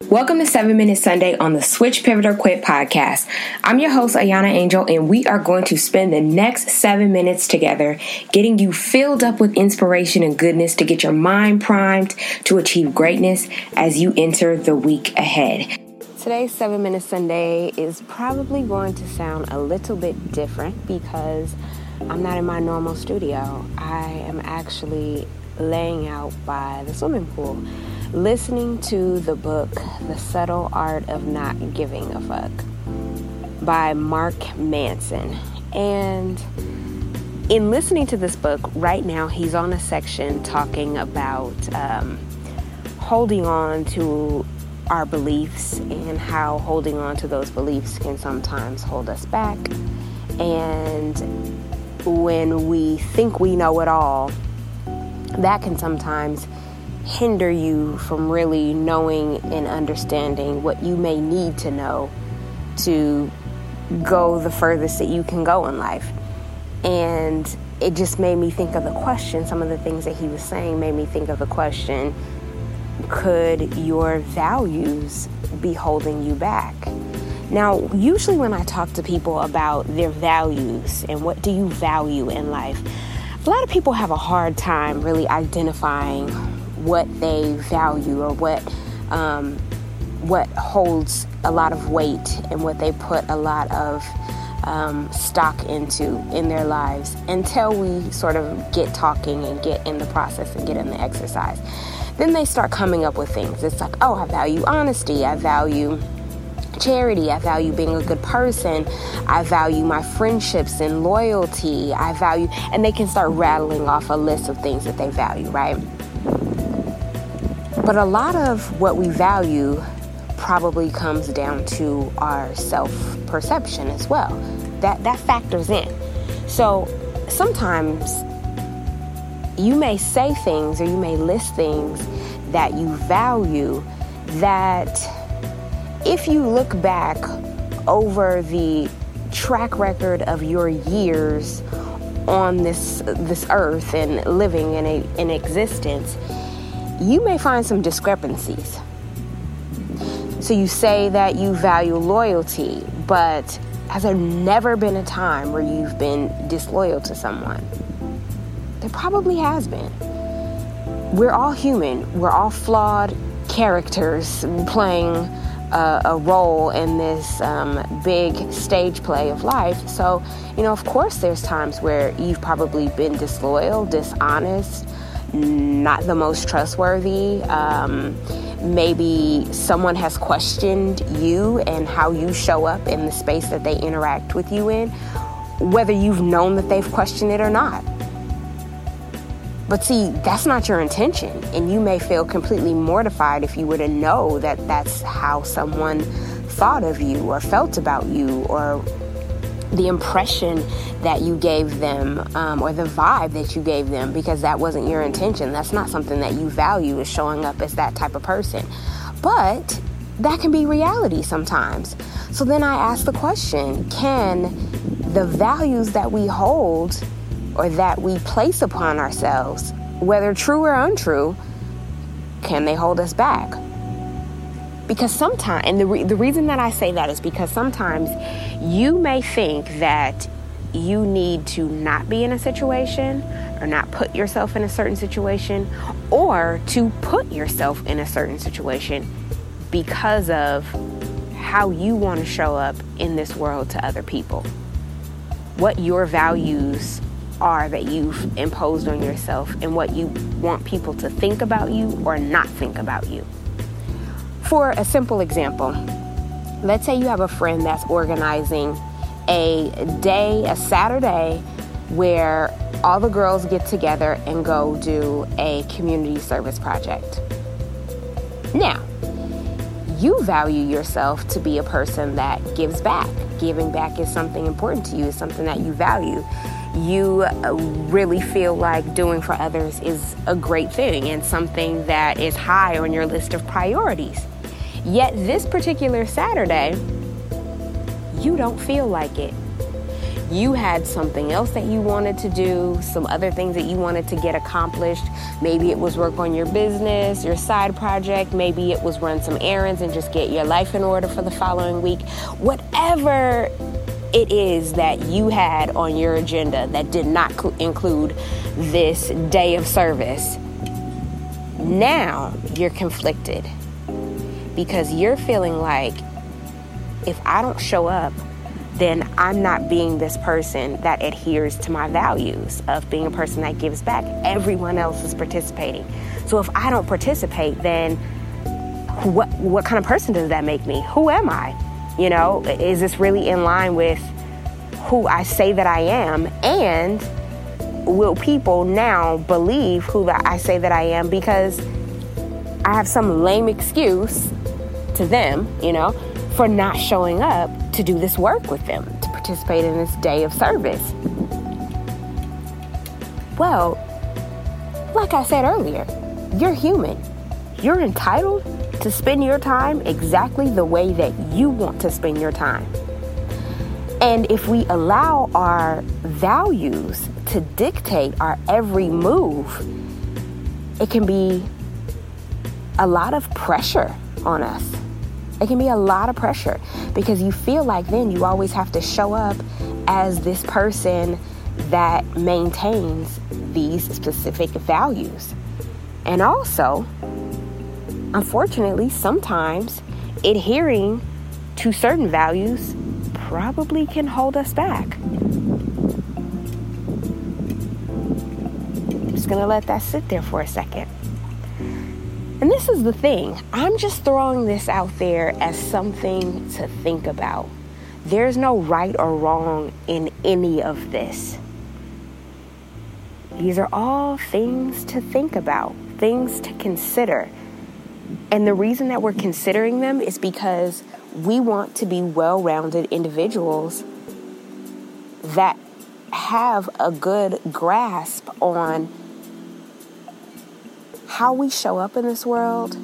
Welcome to 7 Minute Sunday on the Switch, Pivot, or Quit podcast. I'm your host, Ayana Angel, and we are going to spend the next 7 minutes together getting you filled up with inspiration and goodness to get your mind primed to achieve greatness as you enter the week ahead. Today's 7 Minute Sunday is probably going to sound a little bit different because I'm not in my normal studio. I am actually laying out by the swimming pool, listening to the book, The Subtle Art of Not Giving a Fuck by Mark Manson. And in listening to this book, right now he's on a section talking about holding on to our beliefs and how holding on to those beliefs can sometimes hold us back. And when we think we know it all, that can sometimes hinder you from really knowing and understanding what you may need to know to go the furthest that you can go in life. And it just made me think of the question, some of the things that he was saying made me think of the question, could your values be holding you back? Now, usually when I talk to people about their values and what do you value in life, a lot of people have a hard time really identifying what they value or what holds a lot of weight and what they put a lot of stock into in their lives until we sort of get talking and get in the process and get in the exercise. Then they start coming up with things. It's like, oh, I value honesty. I value charity. I value being a good person. I value my friendships and loyalty. And they can start rattling off a list of things that they value, right? But a lot of what we value probably comes down to our self-perception as well. That factors in. So sometimes you may say things or you may list things that you value that if you look back over the track record of your years on this earth and living in existence, you may find some discrepancies. So you say that you value loyalty, but has there never been a time where you've been disloyal to someone? There probably has been. We're all human. We're all flawed characters playing a role in this big stage play of life. So, of course there's times where you've probably been disloyal, dishonest, not the most trustworthy. Maybe someone has questioned you and how you show up in the space that they interact with you in, whether you've known that they've questioned it or not. But see, that's not your intention, and you may feel completely mortified if you were to know that that's how someone thought of you or felt about you, or the impression that you gave them, or the vibe that you gave them, because that wasn't your intention. That's not something that you value, is showing up as that type of person. But that can be reality sometimes. So then I ask the question, can the values that we hold or that we place upon ourselves, whether true or untrue, can they hold us back? Because sometimes, and the reason that I say that is because sometimes you may think that you need to not be in a situation or not put yourself in a certain situation or to put yourself in a certain situation because of how you want to show up in this world to other people. What your values are that you've imposed on yourself and what you want people to think about you or not think about you. For a simple example, let's say you have a friend that's organizing a Saturday where all the girls get together and go do a community service project. Now, you value yourself to be a person that gives back. Giving back is something important to you, it's something that you value. You really feel like doing for others is a great thing and something that is high on your list of priorities. Yet this particular Saturday, you don't feel like it. You had something else that you wanted to do, some other things that you wanted to get accomplished. Maybe it was work on your business, your side project. Maybe it was run some errands and just get your life in order for the following week. Whatever it is that you had on your agenda that did not include this day of service, now you're conflicted because you're feeling like, if I don't show up, then I'm not being this person that adheres to my values of being a person that gives back. Everyone else is participating. So if I don't participate, then what kind of person does that make me? Who am I? You know, is this really in line with who I say that I am? And will people now believe who that I say that I am because I have some lame excuse to them, you know, for not showing up to do this work with them, to participate in this day of service? Well, like I said earlier, you're human. You're entitled to spend your time exactly the way that you want to spend your time. And if we allow our values to dictate our every move, it can be a lot of pressure on us. It can be a lot of pressure because you feel like then you always have to show up as this person that maintains these specific values. And also, unfortunately, sometimes adhering to certain values probably can hold us back. I'm just going to let that sit there for a second. And this is the thing. I'm just throwing this out there as something to think about. There's no right or wrong in any of this. These are all things to think about, things to consider. And the reason that we're considering them is because we want to be well-rounded individuals that have a good grasp on how we show up in this world,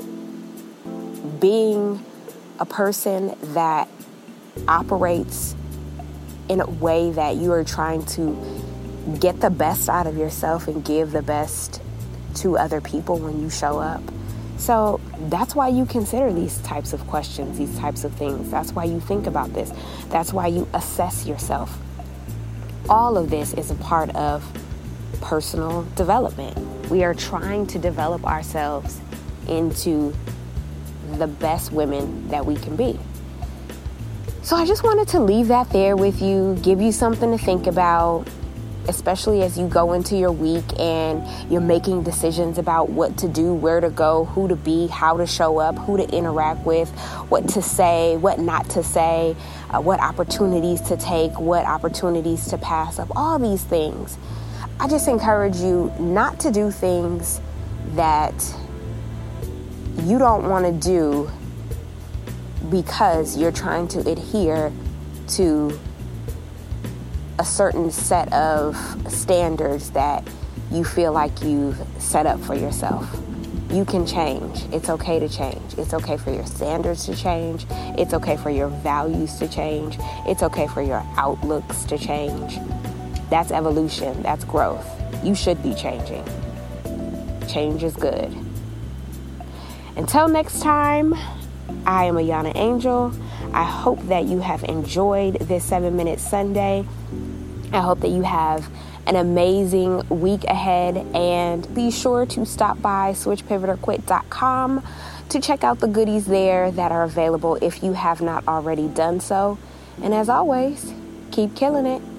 being a person that operates in a way that you are trying to get the best out of yourself and give the best to other people when you show up. So that's why you consider these types of questions, these types of things. That's why you think about this. That's why you assess yourself. All of this is a part of personal development. We are trying to develop ourselves into the best women that we can be. So I just wanted to leave that there with you, give you something to think about, especially as you go into your week and you're making decisions about what to do, where to go, who to be, how to show up, who to interact with, what to say, what not to say, what opportunities to take, what opportunities to pass up, all these things. I just encourage you not to do things that you don't want to do because you're trying to adhere to a certain set of standards that you feel like you've set up for yourself. You can change. It's okay to change. It's okay for your standards to change. It's okay for your values to change. It's okay for your outlooks to change. That's evolution. That's growth. You should be changing. Change is good. Until next time, I am Ayana Angel. I hope that you have enjoyed this 7-Minute Sunday. I hope that you have an amazing week ahead, and be sure to stop by switchpivotorquit.com to check out the goodies there that are available if you have not already done so. And as always, keep killing it.